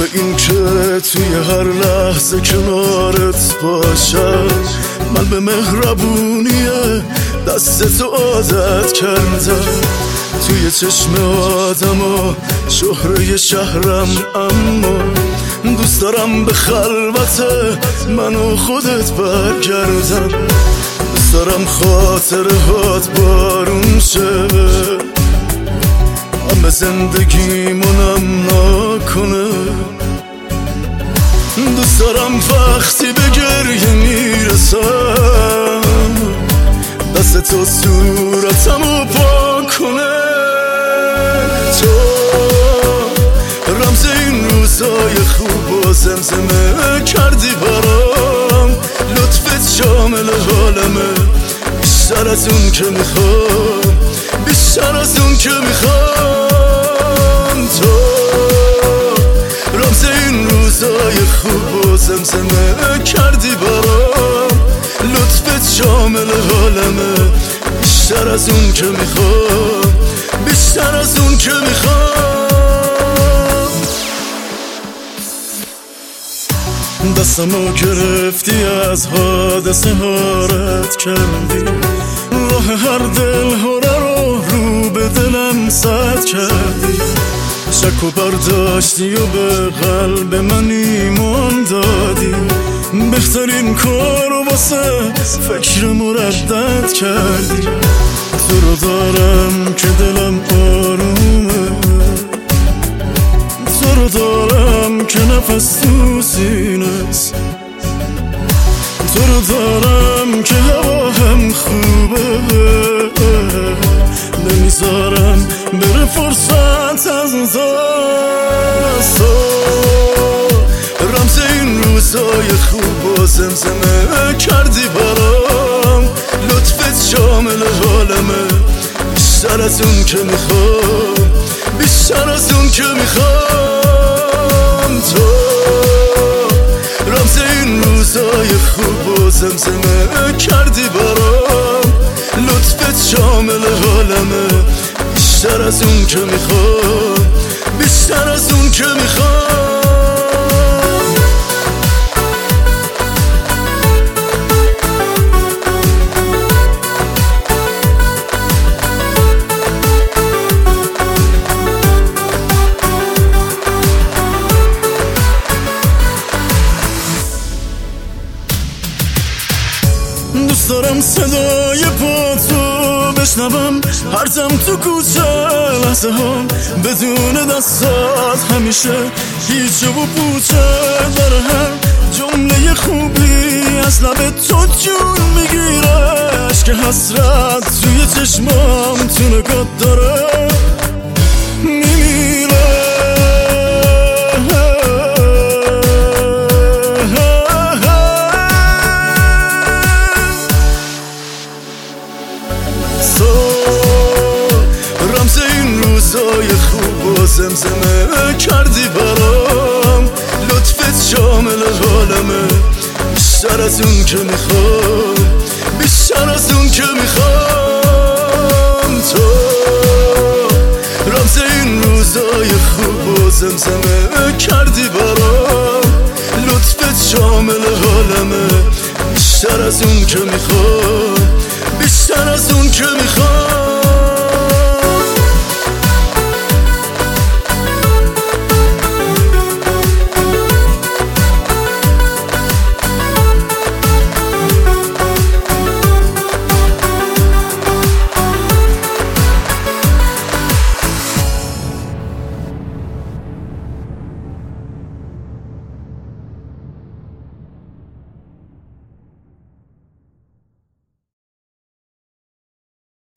این که توی هر لحظه کنارت باشم. من به مهربونی دستتو عادت کردم، توی چشم آدم و شهره شهرم، اما دوست دارم به خلوت من و خودت برگردم. دوست دارم خاطره هات بارون شه، همه زندگیمونم نکنه. دوست دارم وقتی به گریه میرسم دست تو صورتمو پاک کنه. تو رمز این روزای خوب و زمزمه کردی برام، لطفت شامل حالمه، بیشتر از اون که میخوام، بیشتر از اون که میخوام. تو رمز این روزای خوب و زمزمه کردی برام، لطفت شامل حالمه، بیشتر از اون که میخوام، بیشتر از اون که میخوام. دستمو گرفتی از حادثه ها رد کردی، راه هر دل هره رو به دلم سد کردی. شک و برداشتی و به قلب من ایمان دادی، بهترین کار واسه فکر مردد کردی. تو رو دارم که دلم آرومه، تو رو دارم که نفس تو سینه‌ست، تو رو دارم که هوا هم خوبه، نمیذارم بره فرصت از دست. رمز این روزای خوب و زمزمه کردی برام، لطفت شامل حالمه، بیشتر از اون که میخوام، بیشتر از اون که میخوام. تو رمز این روزای خوب و زمزمه کردی برام، لطفت شامل حالمه، بیشتر از اون که میخوام، بیشتر از اون که میخوام. دوست دارم صدای پاتو بشنوم هر دم تو کوچه لحظه هم، بدون دستات همیشه هیچ و پوچه. در هر جمله خوبی از لب تو جون میگیره، عشق حسرت توی چشمام تو نگات داره میمیره. رمز این روزای خوب و زمزمه کردی برام، لطفت شامل حالمه، بیشتر از اون که میخوام، بیشتر از اون که میخوام. تو رمز این روزای خوب و زمزمه کردی برام، لطفت شامل حالمه، بیشتر از اون که میخوام، بیشتر از اون که میخوام.